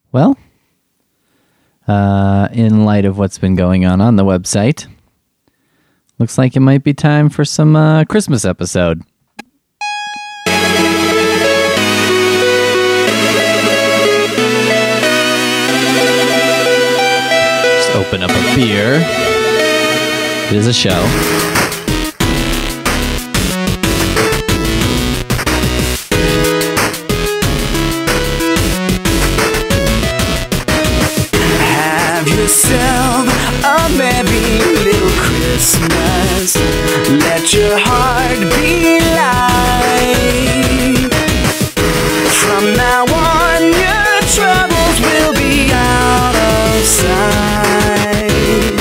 Well, in light of what's been going on the website, looks like it might be time for some Christmas episode. Just open up a beer. It is a show. Yourself a merry little Christmas. Let your heart be light. From now on, your troubles will be out of sight.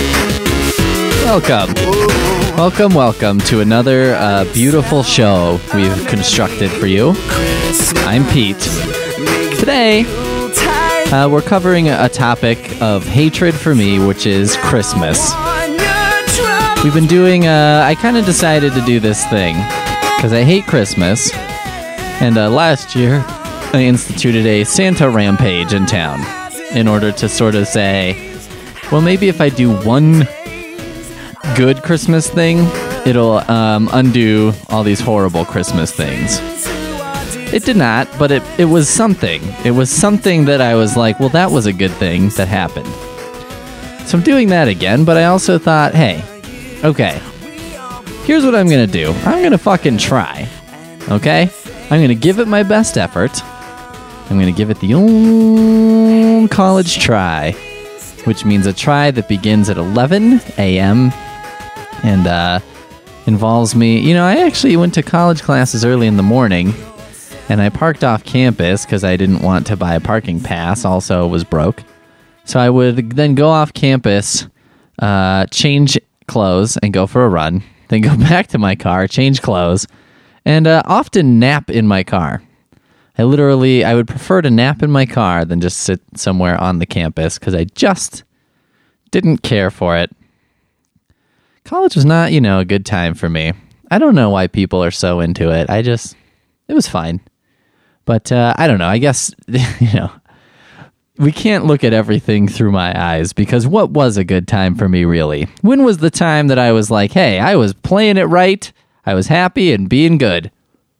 Welcome to another beautiful show we've constructed for you. I'm Pete. Today, we're covering a topic of hatred for me, which is Christmas. We've been doing, I kind of decided to do this thing, because I hate Christmas, and last year I instituted a Santa rampage in town, in order to sort of say, well, maybe if I do one good Christmas thing, it'll undo all these horrible Christmas things. It did not, but it was something. It was something that I was like, well, that was a good thing that happened. So I'm doing that again, but I also thought, hey, okay, here's what I'm going to do. I'm going to fucking try, okay? I'm going to give it my best effort. I'm going to give it the old college try, which means a try that begins at 11 a.m. and involves me. You know, I actually went to college classes early in the morning, and I parked off campus because I didn't want to buy a parking pass. Also, was broke. So I would then go off campus, change clothes, and go for a run. Then go back to my car, change clothes, and often nap in my car. I would prefer to nap in my car than just sit somewhere on the campus because I just didn't care for it. College was not, a good time for me. I don't know why people are so into it. It was fine. But I don't know. I guess, we can't look at everything through my eyes because what was a good time for me, really? When was the time that I was like, hey, I was playing it right, I was happy and being good?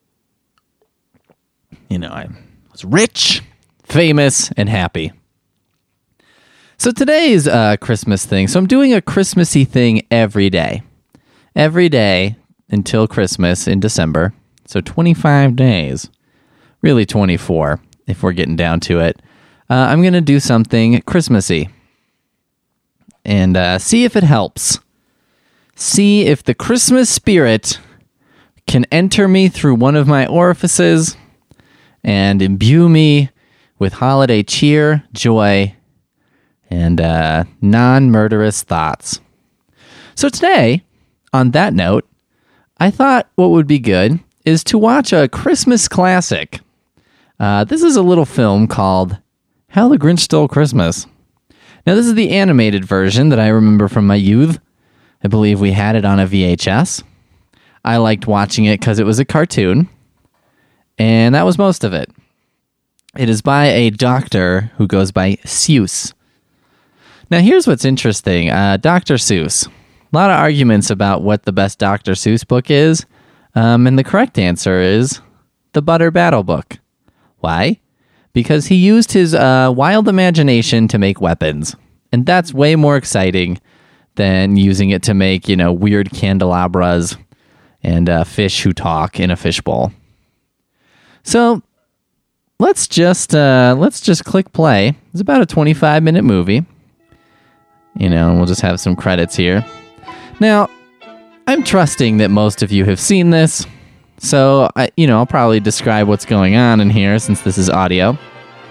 I was rich, famous, and happy. So today's Christmas thing. So I'm doing a Christmassy thing every day. Every day until Christmas in December. So 25 days. Really 24, if we're getting down to it. I'm going to do something Christmassy. And see if it helps. See if the Christmas spirit can enter me through one of my orifices and imbue me with holiday cheer, joy, and non-murderous thoughts. So today, on that note, I thought what would be good is to watch a Christmas classic. This is a little film called How the Grinch Stole Christmas. Now, this is the animated version that I remember from my youth. I believe we had it on a VHS. I liked watching it because it was a cartoon, and that was most of it. It is by a doctor who goes by Seuss. Now, here's what's interesting. Dr. Seuss. A lot of arguments about what the best Dr. Seuss book is. And the correct answer is The Butter Battle Book. Why? Because he used his wild imagination to make weapons. And that's way more exciting than using it to make, weird candelabras and fish who talk in a fishbowl. So let's just click play. It's about a 25-minute movie. And we'll just have some credits here. Now, I'm trusting that most of you have seen this, so I'll probably describe what's going on in here since this is audio.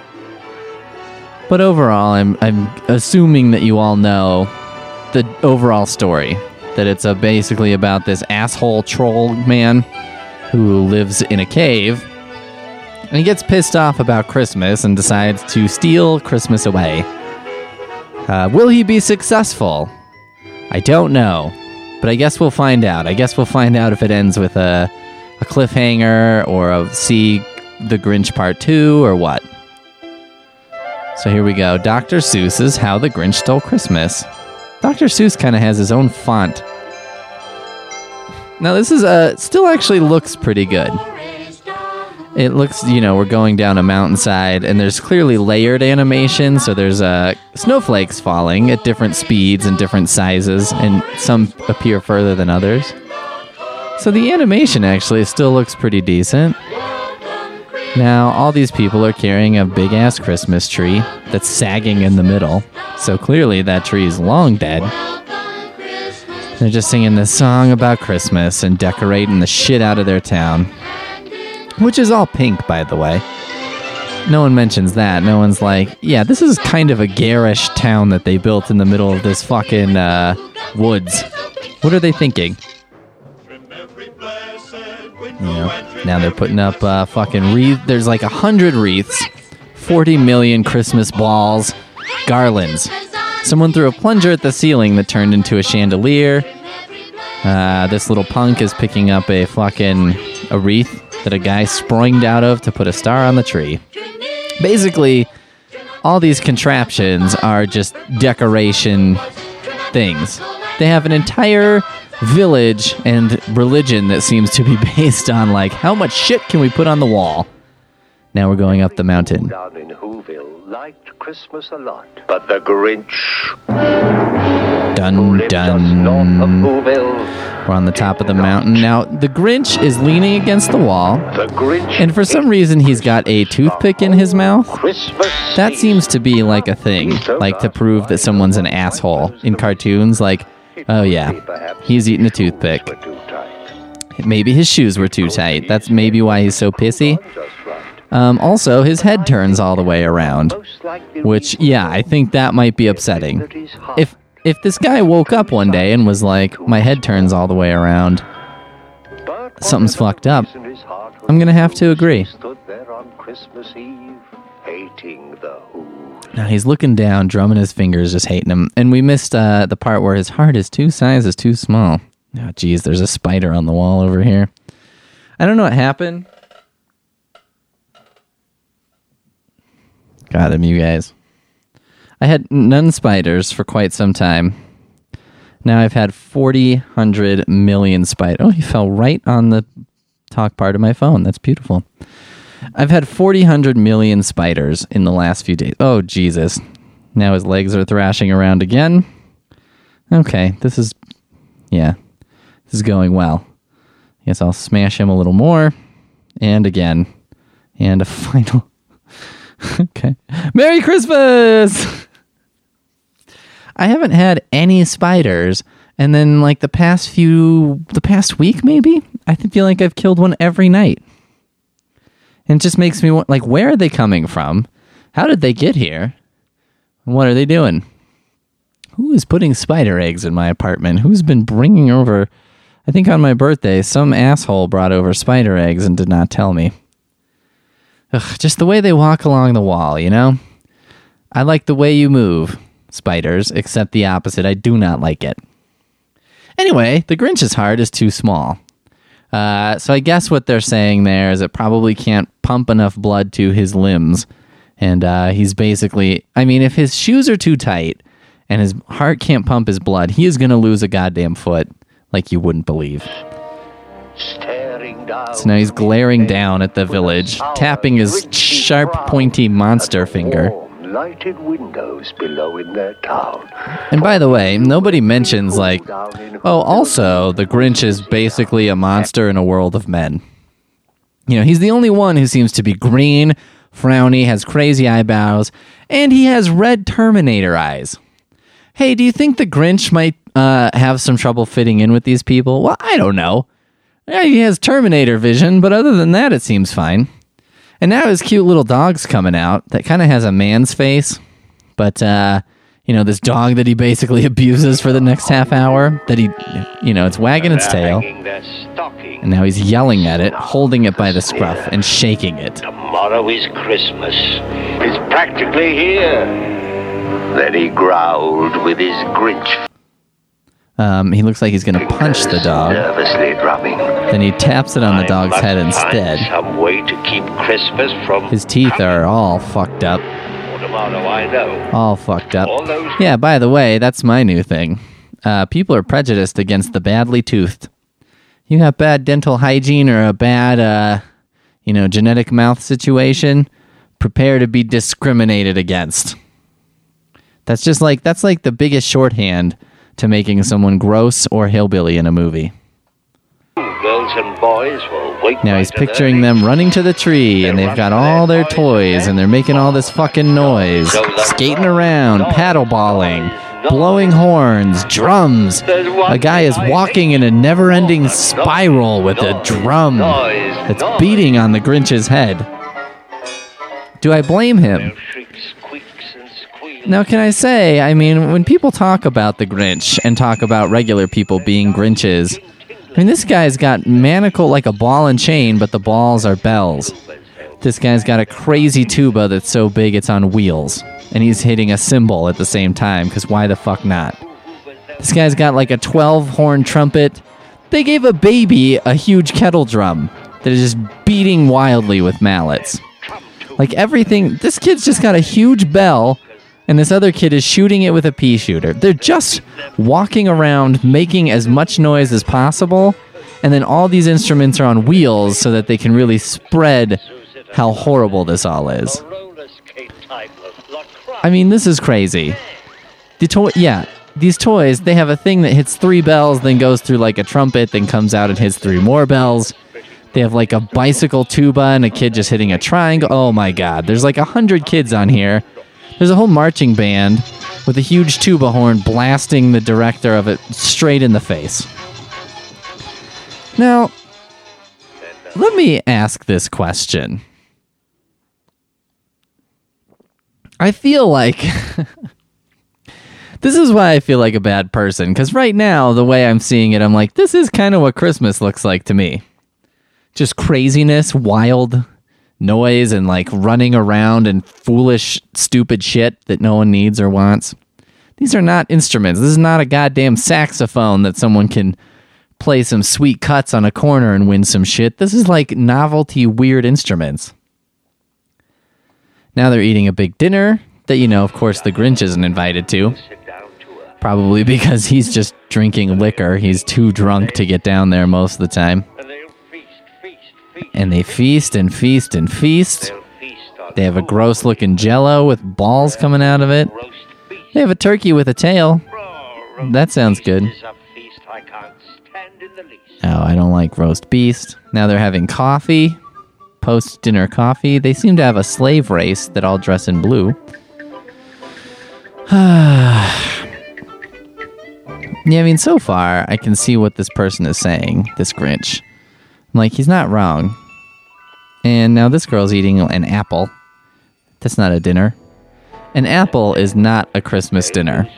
But overall, I'm assuming that you all know the overall story, that it's basically about this asshole troll man who lives in a cave, and he gets pissed off about Christmas and decides to steal Christmas away. Will he be successful? I don't know. But I guess we'll find out. I guess we'll find out if it ends with a cliffhanger or a See the Grinch Part 2 or what. So here we go. Dr. Seuss's How the Grinch Stole Christmas. Dr. Seuss kind of has his own font. Now this is still actually looks pretty good. It looks, we're going down a mountainside, and there's clearly layered animation, so there's snowflakes falling at different speeds and different sizes, and some appear further than others. So the animation actually still looks pretty decent. Now, all these people are carrying a big-ass Christmas tree that's sagging in the middle, so clearly that tree is long dead. They're just singing this song about Christmas and decorating the shit out of their town. Which is all pink, by the way. No one mentions that. No one's like, yeah, this is kind of a garish town that they built in the middle of this fucking woods. What are they thinking? Now they're putting up fucking wreaths. There's like 100 wreaths, 40 million Christmas balls, garlands. Someone threw a plunger at the ceiling that turned into a chandelier. This little punk is picking up a wreath that a guy springed out of to put a star on the tree. Basically, all these contraptions are just decoration things. They have an entire village and religion that seems to be based on, like, how much shit can we put on the wall? Now we're going up the mountain. Down in Whoville liked Christmas a lot, but the Grinch, dun dun. north of Whoville, We're on the top of the mountain. Now, the Grinch is leaning against the wall, the Grinch, and for some reason he's got a toothpick in his mouth. Christmas That seems to be like a thing, like to prove that someone's an asshole in cartoons, like, oh yeah, he's eating a toothpick. were too tight. Maybe his shoes were too tight. That's maybe why he's so pissy. Just right. Also, his head turns all the way around, Most likely which, yeah, I think that might be upsetting. that he's hot. If this guy woke up one day and was like, my head turns all the way around, But something's fucked up. reason his heart was I'm gonna have to agree. stood there on Christmas Eve, hating the Who. Now he's looking down, drumming his fingers, just hating him. And we missed the part where his heart is two sizes too small. Oh, geez, there's a spider on the wall over here. I don't know what happened. Got him, you guys. I had none spiders for quite some time. Now I've had 4,000 million spiders. Oh, he fell right on the talk part of my phone. That's beautiful. I've had 4,000 million spiders in the last few days. Oh, Jesus. Now his legs are thrashing around again. Okay, this is going well. Guess I'll smash him a little more. And again. And a final. Okay. Merry Christmas! I haven't had any spiders. And then, like, the past week, maybe? I feel like I've killed one every night. And it just makes me want, like, where are they coming from? How did they get here? What are they doing? Who is putting spider eggs in my apartment? Who's been bringing over... I think on my birthday, some asshole brought over spider eggs and did not tell me. Ugh, just the way they walk along the wall, you know? I like the way you move, spiders, except the opposite. I do not like it. Anyway, the Grinch's heart is too small. So I guess what they're saying there is it probably can't pump enough blood to his limbs. And he's basically... I mean, if his shoes are too tight and his heart can't pump his blood, he is going to lose a goddamn foot like you wouldn't believe. Staring down. So now he's glaring down at the village, tapping his sharp, pointy monster finger. Warm, lighted windows below in their town. And by the way, nobody mentions, like, oh, also, the Grinch is basically a monster in a world of men. You know, he's the only one who seems to be green, frowny, has crazy eyebrows, and he has red Terminator eyes. Hey, do you think the Grinch might have some trouble fitting in with these people? Well, I don't know. Yeah, he has Terminator vision, but other than that, it seems fine. And now his cute little dog's coming out that kind of has a man's face, but, this dog that he basically abuses for the next half hour, that he, it's wagging its tail. And now he's yelling at it, holding it by the scruff, and shaking it. Tomorrow is Christmas. It's practically here. Then he growled with his Grinch. He looks like he's going to punch the dog. Nervously drumming. Then he taps it on the dog's head instead. Some way to keep Christmas from... His teeth are all fucked up. tomato, I know. All fucked up. All those- Yeah, by the way, that's my new thing. People are prejudiced against the badly toothed. You have bad dental hygiene or a bad, genetic mouth situation, prepare to be discriminated against. That's like the biggest shorthand to making someone gross or hillbilly in a movie. Girls and boys will wait. Now he's picturing them running to the tree, and they've got all their toys, and they're making all this fucking noise, skating around, paddleballing, blowing horns, drums. A guy is walking in a never-ending spiral with a drum that's beating on the Grinch's head. Do I blame him? Now, can I say, when people talk about the Grinch and talk about regular people being Grinches, this guy's got manacle like a ball and chain, but the balls are bells. This guy's got a crazy tuba that's so big it's on wheels. And he's hitting a cymbal at the same time, because why the fuck not? This guy's got like a 12-horn trumpet. They gave a baby a huge kettle drum that is just beating wildly with mallets. Like everything, this kid's just got a huge bell, and this other kid is shooting it with a pea shooter. They're just walking around making as much noise as possible, and then all these instruments are on wheels so that they can really spread how horrible this all is. This is crazy. These toys, they have a thing that hits 3 bells, then goes through like a trumpet, then comes out and hits 3 more bells. They have like a bicycle tuba and a kid just hitting a triangle. Oh my god, there's like 100 kids on here. There's a whole marching band with a huge tuba horn blasting the director of it straight in the face. Now, let me ask this question. I feel like... This is why I feel like a bad person, because right now, the way I'm seeing it, I'm like, this is kind of what Christmas looks like to me. Just craziness, wild noise, and like running around and foolish, stupid shit that no one needs or wants. These are not instruments. This is not a goddamn saxophone that someone can play some sweet cuts on a corner and win some shit. This is like novelty, weird instruments. Now they're eating a big dinner that, of course, the Grinch isn't invited to. Probably because he's just drinking liquor. He's too drunk to get down there most of the time. And they feast and feast and feast. They have a gross-looking Jell-O with balls coming out of it. They have a turkey with a tail. That sounds good. Oh, I don't like roast beast. Now they're having coffee. Post-dinner coffee. They seem to have a slave race that all dress in blue. Yeah, so far, I can see what this person is saying, this Grinch. I'm like, he's not wrong. And now this girl's eating an apple. That's not a dinner. An apple is not a Christmas dinner.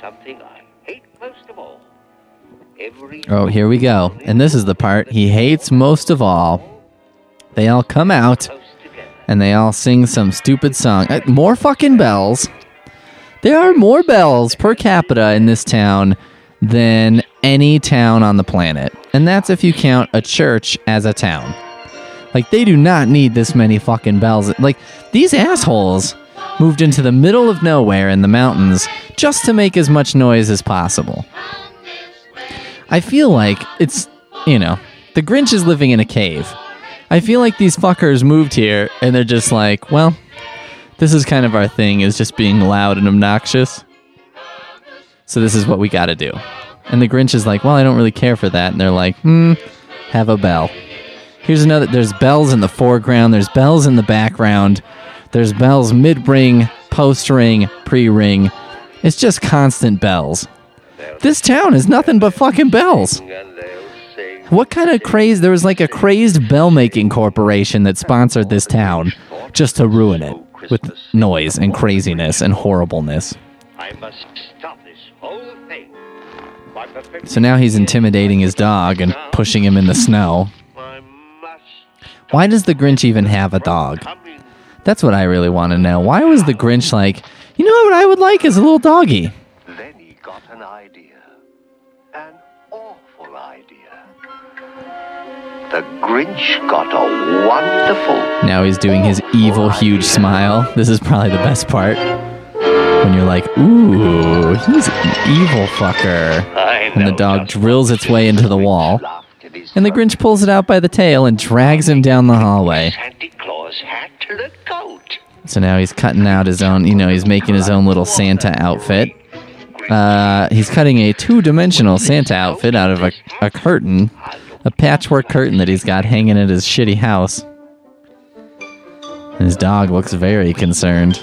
Oh, here we go. And this is the part he hates most of all. They all come out, and they all sing some stupid song. More fucking bells. There are more bells per capita in this town than any town on the planet. And that's if you count a church as a town. Like, they do not need this many fucking bells. Like, these assholes moved into the middle of nowhere in the mountains just to make as much noise as possible. I feel like it's, the Grinch is living in a cave. I feel like these fuckers moved here, and they're just like, well, this is kind of our thing, is just being loud and obnoxious. So this is what we gotta do. And the Grinch is like, well, I don't really care for that. And they're like, have a bell. Here's another, there's bells in the foreground, there's bells in the background, there's bells mid-ring, post-ring, pre-ring. It's just constant bells. This town is nothing but fucking bells. What kind of craze, there was like a crazed bell-making corporation that sponsored this town just to ruin it with noise and craziness and horribleness. I must stop this whole thing. So now he's intimidating his dog and pushing him in the snow. Why does the Grinch even have a dog? That's what I really want to know. Why was the Grinch like, you know what I would like is a little doggy? Then he got an idea. An awful idea. The Grinch got a wonderful... Now he's doing his evil, huge smile. This is probably the best part. When you're like, ooh, he's an evil fucker. And the dog drills its way into the wall. And the Grinch pulls it out by the tail and drags him down the hallway. Santa Claus hat to the coat. So now he's cutting out his own, he's making his own little Santa outfit. He's cutting a two-dimensional Santa outfit out of a curtain, a patchwork curtain that he's got hanging at his shitty house. And his dog looks very concerned.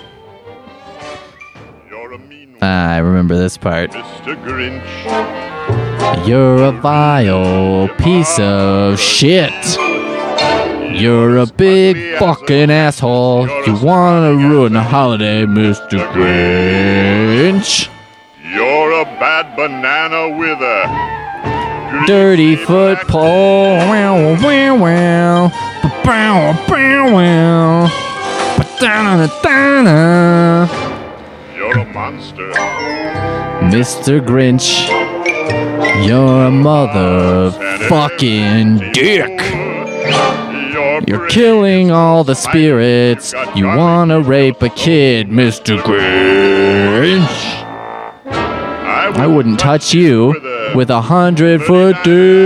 I remember this part. Mr. Grinch. You're a vile piece of shit. You're a big fucking asshole. You wanna ruin the holiday, Mr. Grinch. You're a bad banana with a Dirty foot pole. Wow, wow, wow. Bow, bow, wow. Ba-da-da-da-da. You're a monster. Mr. Grinch, you're a motherfucking dick. You're killing all the spirits. You wanna rape a kid, Mr. Grinch. I wouldn't touch you with 100-foot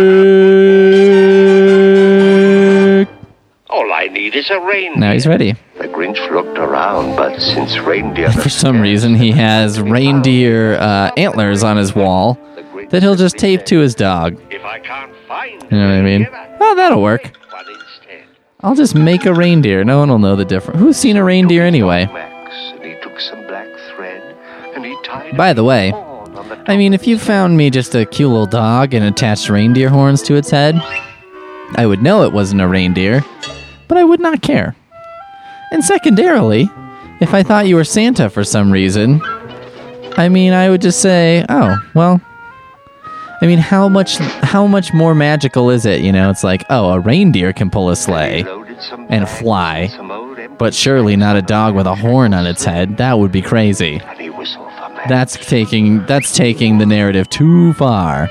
dick. All I need is a reindeer. Now he's ready. The Grinch looked around, but since reindeer... For some reason, he has reindeer antlers on his wall that he'll just tape to his dog. If I can't find You know what I mean? Oh, that'll work. one instead. I'll just make a reindeer. No one will know the difference. Who's seen a reindeer anyway? Max, and he took some black thread, and he tied By the way, I mean, if you found me just a cute little dog and attached reindeer horns to its head, I would know it wasn't a reindeer, but I would not care. And secondarily, if I thought you were Santa for some reason, I mean, I would just say, oh, well, I mean, how much more magical is it? It's like, oh, a reindeer can pull a sleigh and fly, but surely not a dog with a horn on its head. That would be crazy. and he whistled for Max. That's taking the narrative too far.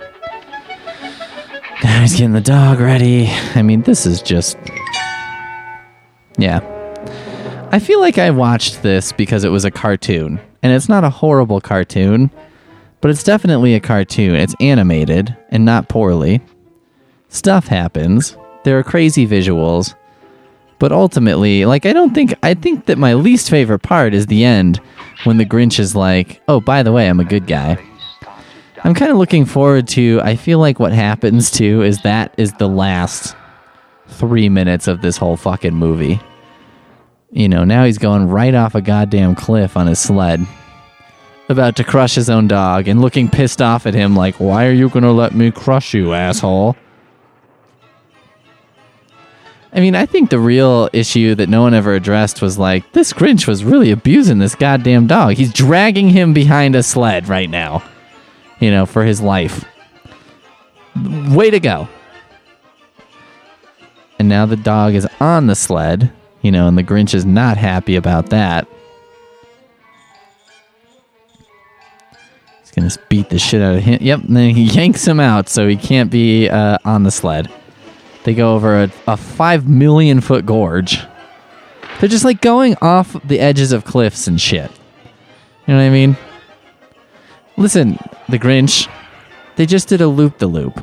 Now he's getting the dog ready. I mean, this is just... Yeah. I feel like I watched this because it was a cartoon. And it's not a horrible cartoon, but it's definitely a cartoon. It's animated, and not poorly. Stuff happens. There are crazy visuals. But ultimately, I think that my least favorite part is the end, when the Grinch is like, oh, by the way, I'm a good guy. I'm kind of looking forward to, I feel like what happens too is that is the last 3 minutes of this whole fucking movie. Now he's going right off a goddamn cliff on his sled, about to crush his own dog, and looking pissed off at him like, why are you gonna let me crush you, asshole? I mean, I think the real issue that no one ever addressed was like, this Grinch was really abusing this goddamn dog. He's dragging him behind a sled right now, for his life. Way to go. And now the dog is on the sled, and the Grinch is not happy about that. He's going to beat the shit out of him. Yep, and then he yanks him out so he can't be on the sled. They go over a 5 million foot gorge. They're just going off the edges of cliffs and shit. You know what I mean? Listen, the Grinch, they just did a loop-the-loop.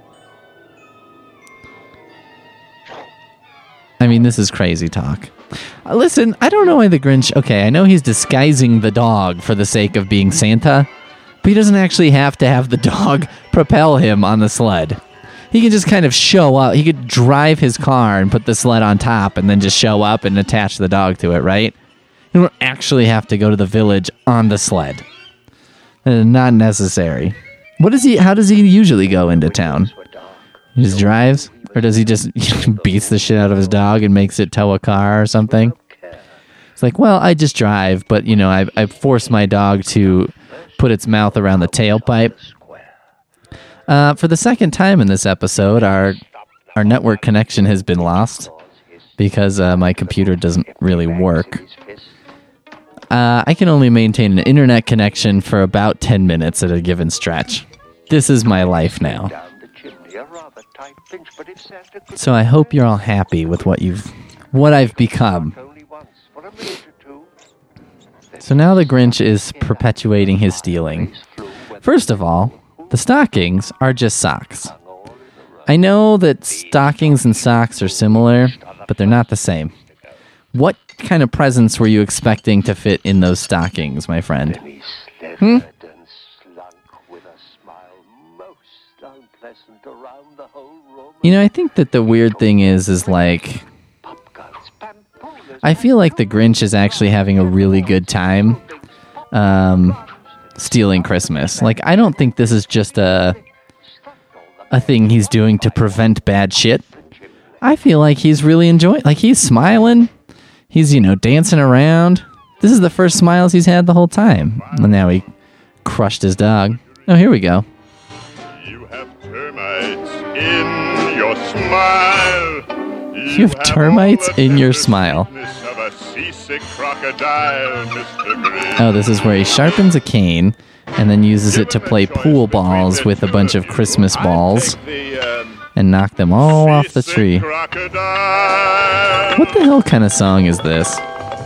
I mean, this is crazy talk. Listen, I don't know why the Grinch... Okay, I know he's disguising the dog for the sake of being Santa, but he doesn't actually have to have the dog propel him on the sled. He can just kind of show up. He could drive his car and put the sled on top and then just show up and attach the dog to it, right? You don't actually have to go to the village on the sled. Not necessary. How does he usually go into town? He just drives? Or does he just beats the shit out of his dog and makes it tow a car or something? It's like, well, I just drive, but, I force my dog to put its mouth around the tailpipe. For the second time in this episode, our network connection has been lost because my computer doesn't really work. I can only maintain an internet connection for about 10 minutes at a given stretch. This is my life now. So I hope you're all happy with what I've become. So now the Grinch is perpetuating his stealing. First of all, the stockings are just socks. I know that stockings and socks are similar, but they're not the same. What kind of presents were you expecting to fit in those stockings, my friend? You know, I think that the weird thing is like, I feel like the Grinch is actually having a really good time stealing Christmas. Like, I don't think this is just a thing he's doing to prevent bad shit. I feel like he's really enjoying, like, he's smiling. He's, dancing around. This is the first smiles he's had the whole time. And now he crushed his dog. Oh, here we go. You have termites in your smile. You have termites in your smile. Of a seasick crocodile, Mr. Grinch. Oh, this is where he sharpens a cane and then uses it to play pool balls with a bunch of Christmas balls and knock them all off the tree. Crocodile. What the hell kind of song is this?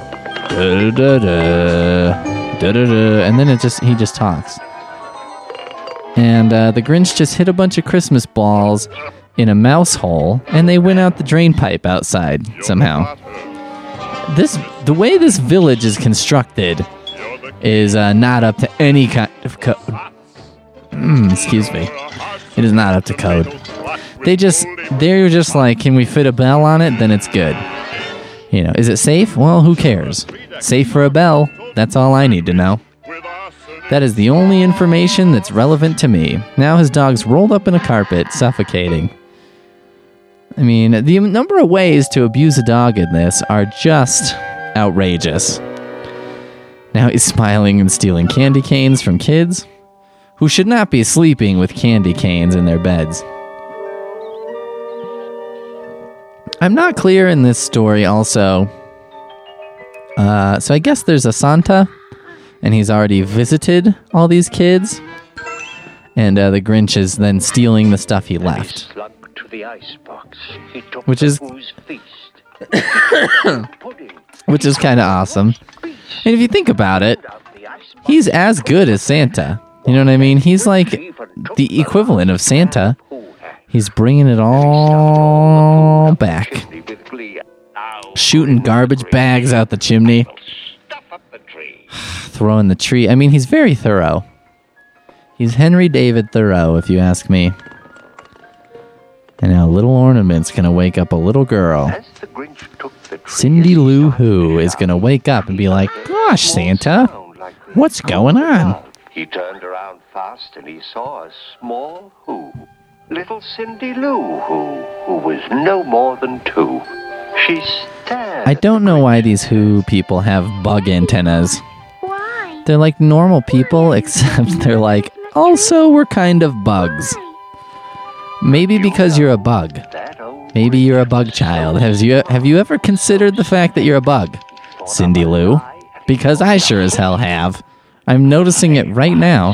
Da-da-da, da-da-da, and then he just talks. And the Grinch just hit a bunch of Christmas balls in a mouse hole, and they went out the drain pipe outside somehow. The way this village is constructed is not up to any kind of code. Excuse me. It is not up to code. They're just like, can we fit a bell on it? Then it's good. Is it safe? Well, who cares? Safe for a bell. That's all I need to know. That is the only information that's relevant to me. Now his dog's rolled up in a carpet, suffocating. I mean, the number of ways to abuse a dog in this are just outrageous. Now he's smiling and stealing candy canes from kids who should not be sleeping with candy canes in their beds. I'm not clear in this story also. So I guess there's a Santa, and he's already visited all these kids, and the Grinch is then stealing the stuff he left. Which is kind of awesome. And if you think about it, he's as good as Santa. You know what I mean? He's like the equivalent of Santa. He's bringing it all back. Shooting garbage bags out the chimney. Throwing the tree. I mean, he's very thorough. He's Henry David Thoreau, if you ask me. And now Little Ornament's gonna wake up a little girl. Cindy Lou Who is gonna wake up and be like, "Gosh, Santa, what's going on?" He turned around fast and he saw a small Who. Little Cindy Lou Who was no more than 2. She stared. I don't know why these Who people have bug antennas. Why? They're like normal people, except they're like, also we're kind of bugs. Maybe because you're a bug. Maybe you're a bug child. Have you ever considered the fact that you're a bug, Cindy Lou? Because I sure as hell have. I'm noticing it right now.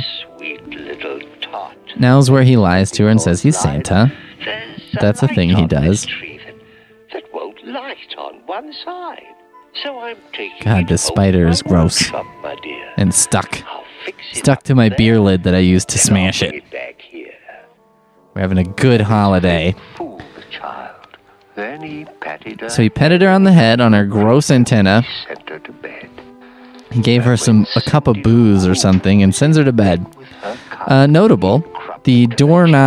Now's where he lies to her and says he's Santa. That's a thing he does. That won't light on one side. So I'm taking God, this spider is gross. my dear. And stuck. I'll fix it Stuck up to my there, beer lid that I used to and smash I'll bring it. back here. We're having a good holiday. Fool the child. Then he patted her. So he petted her on the head on her gross antenna. Sent her to bed. He gave her a cup of booze or something and sends her to bed. Notable, the door on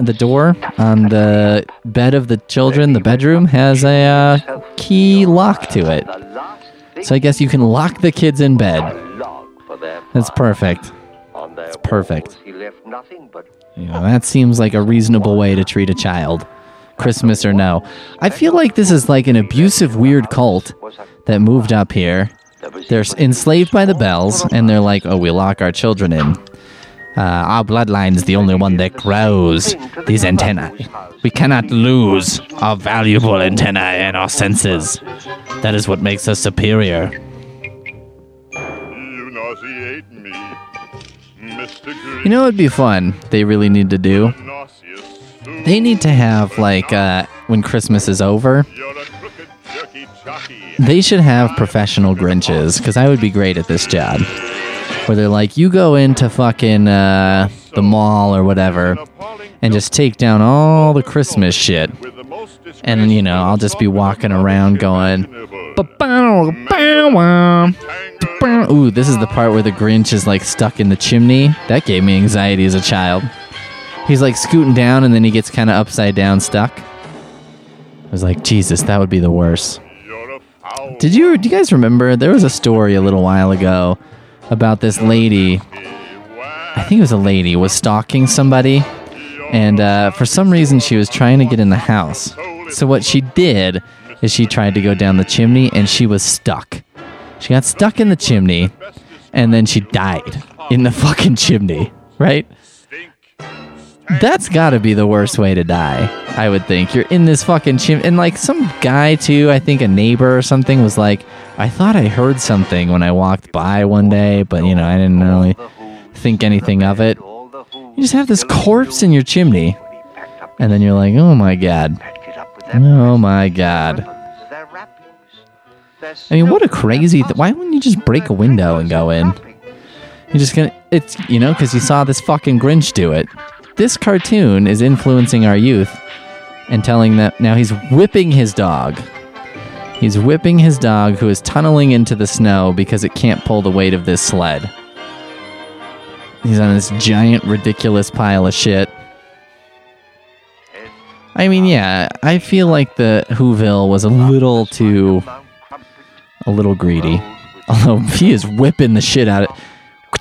the bed of the children, the bedroom, has a key lock to it. So I guess you can lock the kids in bed. That's perfect. It's perfect. He left nothing but That seems like a reasonable way to treat a child. Christmas or no. I feel like this is like an abusive, weird cult that moved up here. They're enslaved by the bells, and they're like, oh, we lock our children in. Our bloodline is the only one that grows these antennae. We cannot lose our valuable antennae and our senses. That is what makes us superior. You nauseate me, Mr. Grinch. You know what would be fun, they really need to do? Nauseous They need to have, like, when Christmas is over, You're a crooked, jerky jockey, They should have professional Grinches, because I would be great at this job. Where they're like, you go into fucking the mall or whatever, and just take down all the Christmas shit. And, you know, I'll just be walking around going, ooh, this is the part where the Grinch is like stuck in the chimney. That gave me anxiety as a child. He's like scooting down and then he gets kind of upside down stuck. I was like, Jesus, that would be the worst. Do you guys remember there was a story a little while ago about this lady, I think it was a lady, was stalking somebody, and for some reason she was trying to get in the house. So what she did is she tried to go down the chimney and she was stuck. She got stuck in the chimney and then she died in the fucking chimney, right? That's gotta be the worst way to die, I would think. You're in this fucking chimney, and like some guy too, I think a neighbor or something was like, I thought I heard something when I walked by one day, but you know, I didn't really think anything of it. You just have this corpse in your chimney, and then you're like, oh my God. Oh my God. I mean, what a crazy why wouldn't you just break a window and go in? You're just gonna, it's, you know, because you saw this fucking Grinch do it. This cartoon is influencing our youth and telling them, now he's whipping his dog. He's whipping his dog who is tunneling into the snow because it can't pull the weight of this sled. He's on this giant, ridiculous pile of shit. I mean, yeah, I feel like the Whoville was a little greedy. Although he is whipping the shit out of it.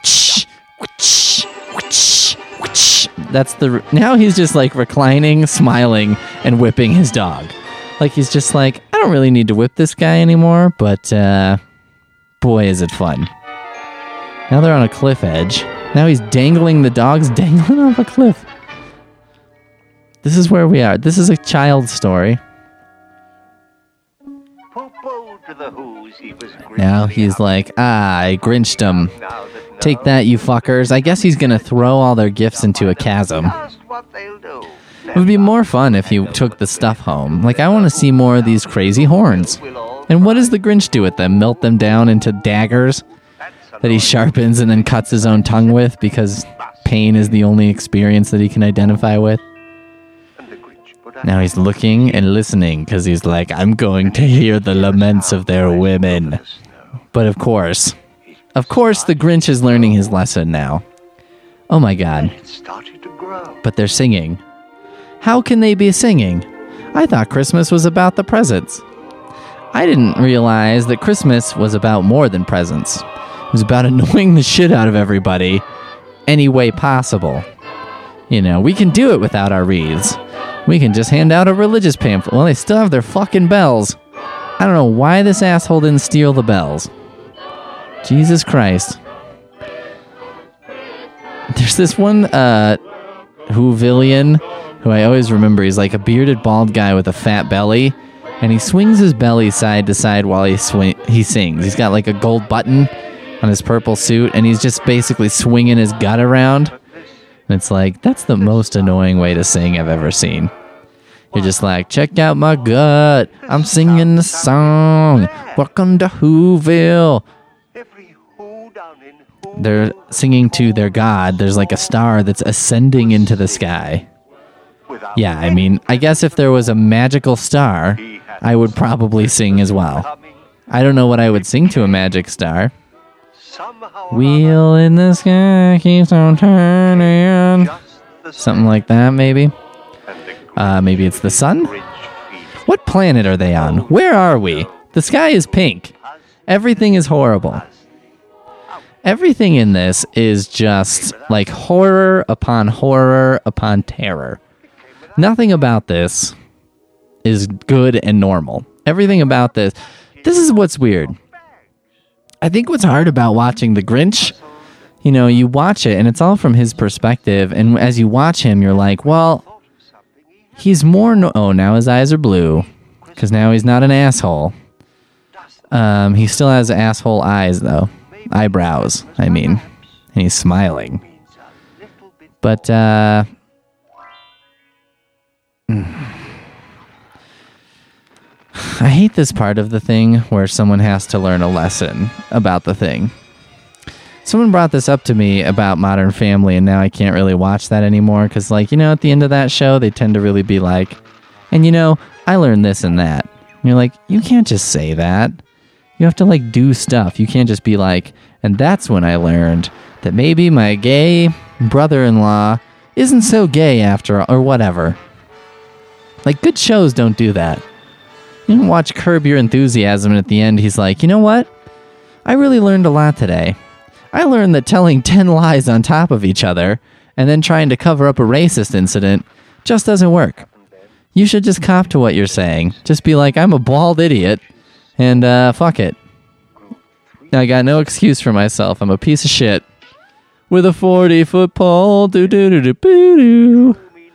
Now he's just like reclining, smiling, and whipping his dog. Like he's just like, I don't really need to whip this guy anymore, but boy, is it fun. Now they're on a cliff edge. Now he's dangling, the dog's dangling off a cliff. This is where we are. This is a child's story. Now he's like, I Grinched him. Take that, you fuckers. I guess he's gonna throw all their gifts into a chasm. It would be more fun if he took the stuff home. Like, I want to see more of these crazy horns. And what does the Grinch do with them? Melt them down into daggers that he sharpens and then cuts his own tongue with because pain is the only experience that he can identify with? Now he's looking and listening because he's like, I'm going to hear the laments of their women. But of course, the Grinch is learning his lesson now. Oh my God. But they're singing. How can they be singing? I thought Christmas was about the presents. I didn't realize that Christmas was about more than presents. It was about annoying the shit out of everybody any way possible. You know, we can do it without our wreaths. We can just hand out a religious pamphlet. Well, they still have their fucking bells. I don't know why this asshole didn't steal the bells. Jesus Christ. There's this one Whovillian who I always remember. He's like a bearded bald guy with a fat belly, and he swings his belly side to side while he sings. He's got like a gold button on his purple suit, and he's just basically swinging his gut around. And it's like, that's the most annoying way to sing I've ever seen. You're just like, check out my gut. I'm singing the song. Welcome to Whoville. They're singing to their god. There's like a star that's ascending into the sky. Yeah, I mean, I guess if there was a magical star, I would probably sing as well. I don't know what I would sing to a magic star. Wheel in the sky keeps on turning. Something like that, maybe. Maybe it's the sun? What planet are they on? Where are we? The sky is pink. Everything is horrible. Everything in this is just like horror upon terror. Nothing about this is good and normal. Everything about this is what's weird. I think what's hard about watching The Grinch, you know, you watch it and it's all from his perspective, and as you watch him, you're like, well, he's more now his eyes are blue, because now he's not an asshole. He still has asshole eyes, though. Eyebrows, I mean. And he's smiling. But, I hate this part of the thing where someone has to learn a lesson about the thing. Someone brought this up to me about Modern Family, and now I can't really watch that anymore because, like, you know, at the end of that show, they tend to really be like, and you know, I learned this and that. And you're like, you can't just say that. You have to, like, do stuff. You can't just be like, and that's when I learned that maybe my gay brother-in-law isn't so gay after all, or whatever. Like, good shows don't do that. You can watch Curb Your Enthusiasm, and at the end, he's like, you know what? I really learned a lot today. I learned that telling 10 lies on top of each other and then trying to cover up a racist incident just doesn't work. You should just cop to what you're saying. Just be like, I'm a bald idiot, and fuck it. I got no excuse for myself. I'm a piece of shit. With a 40-foot pole, do-do-do-do-boo-doo.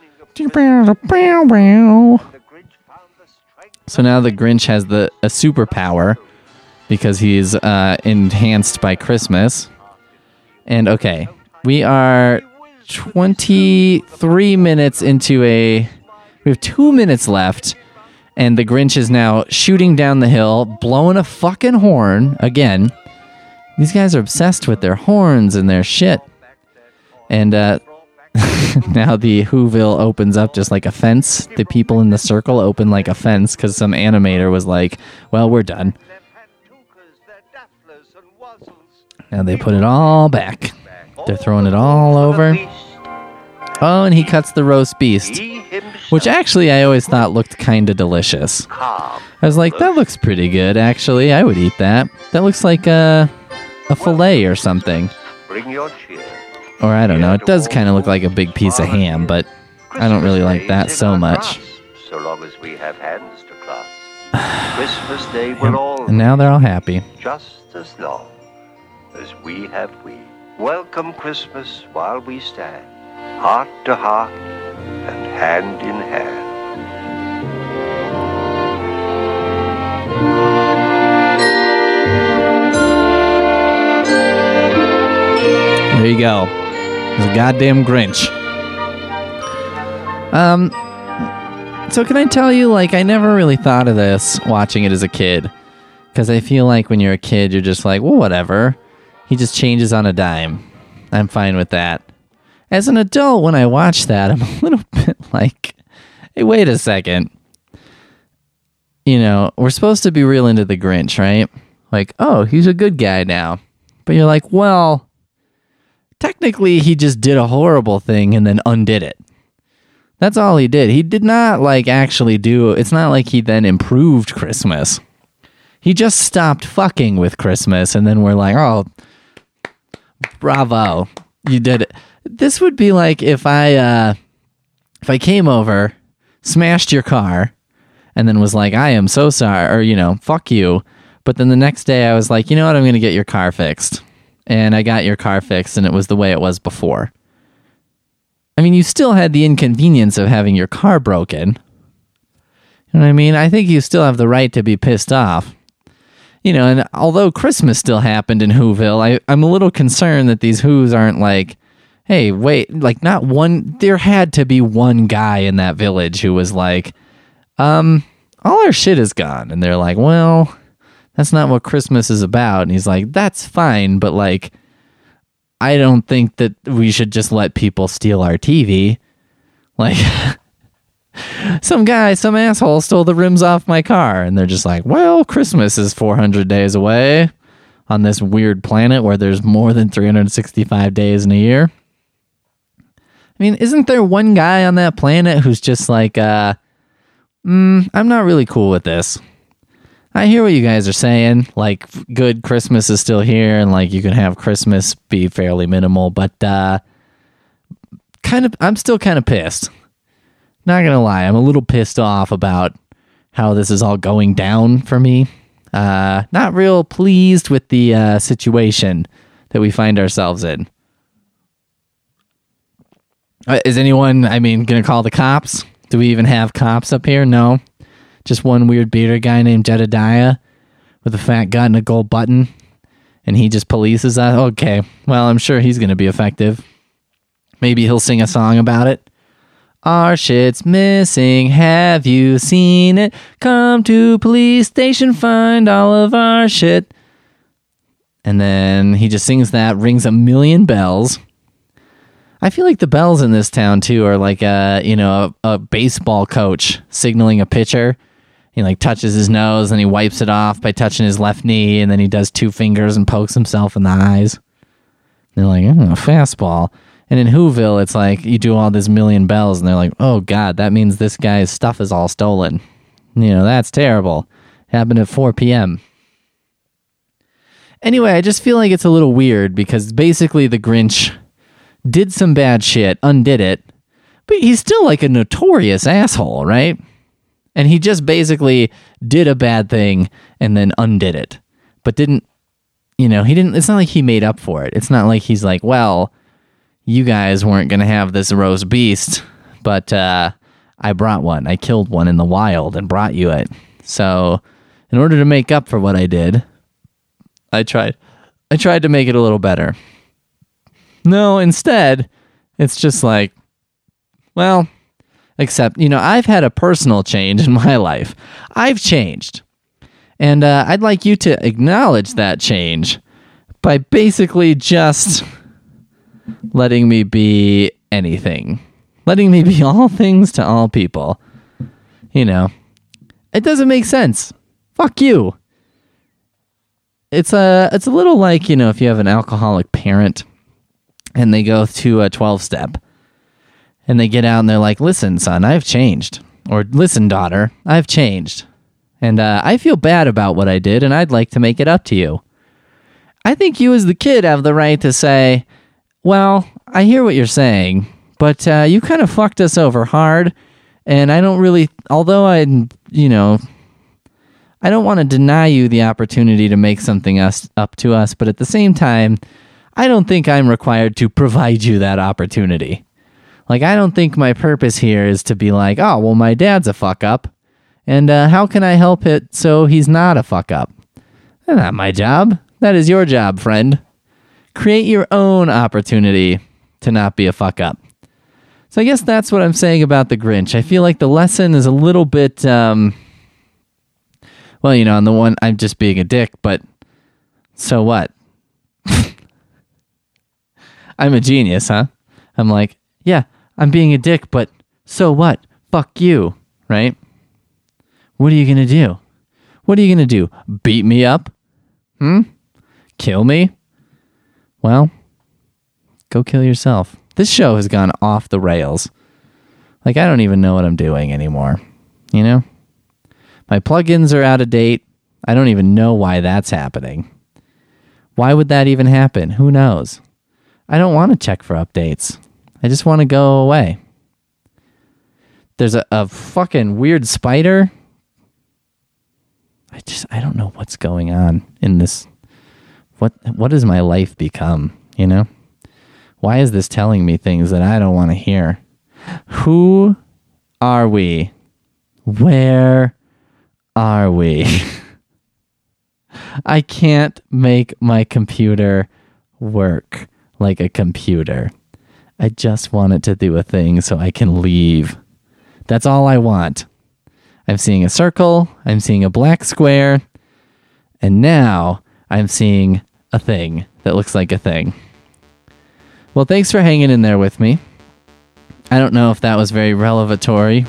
So now the Grinch has a superpower because he's enhanced by Christmas. And okay, we are 23 minutes into we have 2 minutes left, and the Grinch is now shooting down the hill, blowing a fucking horn again. These guys are obsessed with their horns and their shit. And now the Whoville opens up just like a fence. The people in the circle open like a fence because some animator was like, well, we're done. Now they put it all back. They're throwing it all over. Oh, and he cuts the roast beast, which actually I always thought looked kind of delicious. I was like, that looks pretty good, actually. I would eat that. That looks like a fillet or something. Bring your cheer. Or I don't know. It does kind of look like a big piece of ham, but I don't really like that so much. So long as we have hands to clasp, Christmas Day will all And now they're all happy. just as long as we have we. Welcome Christmas while we stand, heart to heart and hand in hand. There you go. There's a goddamn Grinch. So can I tell you, like, I never really thought of this watching it as a kid. Because I feel like when you're a kid, you're just like, well, whatever. He just changes on a dime. I'm fine with that. As an adult, when I watch that, I'm a little bit like, hey, wait a second. You know, we're supposed to be real into the Grinch, right? Like, oh, he's a good guy now. But you're like, well, technically he just did a horrible thing and then undid it. That's all he did. He did not, like, actually do... It's not like he then improved Christmas. He just stopped fucking with Christmas, and then we're like, oh, bravo, you did it. This would be like if I came over, smashed your car, and then was like, I am so sorry, or, you know, fuck you. But then the next day I was like, you know what, I'm going to get your car fixed. And I got your car fixed, and it was the way it was before. I mean, you still had the inconvenience of having your car broken. You know what I mean? I think you still have the right to be pissed off. You know, and although Christmas still happened in Whoville, I'm a little concerned that these Whos aren't like, hey, wait, like not one, there had to be one guy in that village who was like, all our shit is gone. And they're like, well, that's not what Christmas is about. And he's like, that's fine, but like, I don't think that we should just let people steal our TV. Like, some asshole stole the rims off my car, and they're just like, well, Christmas is 400 days away on this weird planet where there's more than 365 days in a year. I mean, isn't there one guy on that planet who's just like, I'm not really cool with this. I hear what you guys are saying, like, good, Christmas is still here, and, like, you can have Christmas be fairly minimal, but, I'm still kind of pissed. Not gonna lie, I'm a little pissed off about how this is all going down for me. Not real pleased with the, situation that we find ourselves in. Is anyone, gonna call the cops? Do we even have cops up here? No. Just one weird bearded guy named Jedediah with a fat gut and a gold button, and he just polices us. Okay, well, I'm sure he's going to be effective. Maybe he'll sing a song about it. Our shit's missing. Have you seen it? Come to police station, find all of our shit. And then he just sings that, rings a million bells. I feel like the bells in this town too are like a baseball coach signaling a pitcher. He like touches his nose and he wipes it off by touching his left knee, and then he does 2 fingers and pokes himself in the eyes. They're like, fastball. And in Whoville, it's like you do all this million bells, and they're like, oh God, that means this guy's stuff is all stolen. That's terrible. Happened at 4 p.m. Anyway, I just feel like it's a little weird because basically the Grinch did some bad shit, undid it, but he's still like a notorious asshole, right? And he just basically did a bad thing and then undid it. But didn't, it's not like he made up for it. It's not like he's like, well, you guys weren't going to have this roast beast, but I brought one. I killed one in the wild and brought you it. So in order to make up for what I did, I tried to make it a little better. No, instead, it's just like, well, except, I've had a personal change in my life. I've changed. And I'd like you to acknowledge that change by basically just letting me be anything. Letting me be all things to all people. It doesn't make sense. Fuck you. It's a little like, if you have an alcoholic parent and they go to a 12-step. And they get out and they're like, listen, son, I've changed. Or listen, daughter, I've changed. And I feel bad about what I did, and I'd like to make it up to you. I think you as the kid have the right to say, well, I hear what you're saying, but you kind of fucked us over hard. And I don't really, although I don't want to deny you the opportunity to make something up to us, but at the same time, I don't think I'm required to provide you that opportunity. Like, I don't think my purpose here is to be like, oh, well, my dad's a fuck up, and how can I help it so he's not a fuck up? That's not my job. That is your job, friend. Create your own opportunity to not be a fuck up. So I guess that's what I'm saying about the Grinch. I feel like the lesson is a little bit, on the one, I'm just being a dick, but so what? I'm a genius, huh? I'm like, yeah, I'm being a dick, but so what? Fuck you, right? What are you going to do? What are you going to do? Beat me up? Kill me? Well, go kill yourself. This show has gone off the rails. Like, I don't even know what I'm doing anymore. My plugins are out of date. I don't even know why that's happening. Why would that even happen? Who knows? I don't want to check for updates. I just want to go away. There's a fucking weird spider. I don't know what's going on in this. What has my life become, Why is this telling me things that I don't want to hear? Who are we? Where are we? I can't make my computer work like a computer. I just want it to do a thing so I can leave. That's all I want. I'm seeing a circle, I'm seeing a black square, and now I'm seeing a thing that looks like a thing. Well, thanks for hanging in there with me. I don't know if that was very revelatory,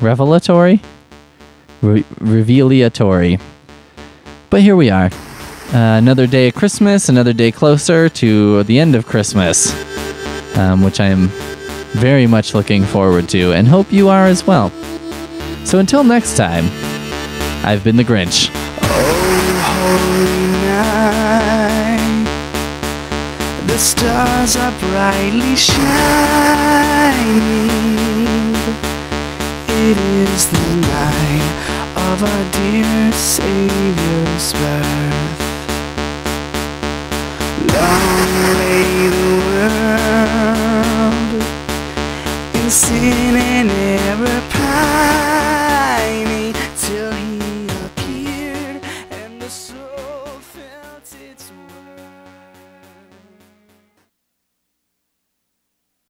but here we are. Another day of Christmas, another day closer to the end of Christmas, which I am very much looking forward to, and hope you are as well. So until next time, I've been the Grinch. Holy night, the stars are brightly shining. It is the night of our dear Savior's birth. Long lay the world in sin and error.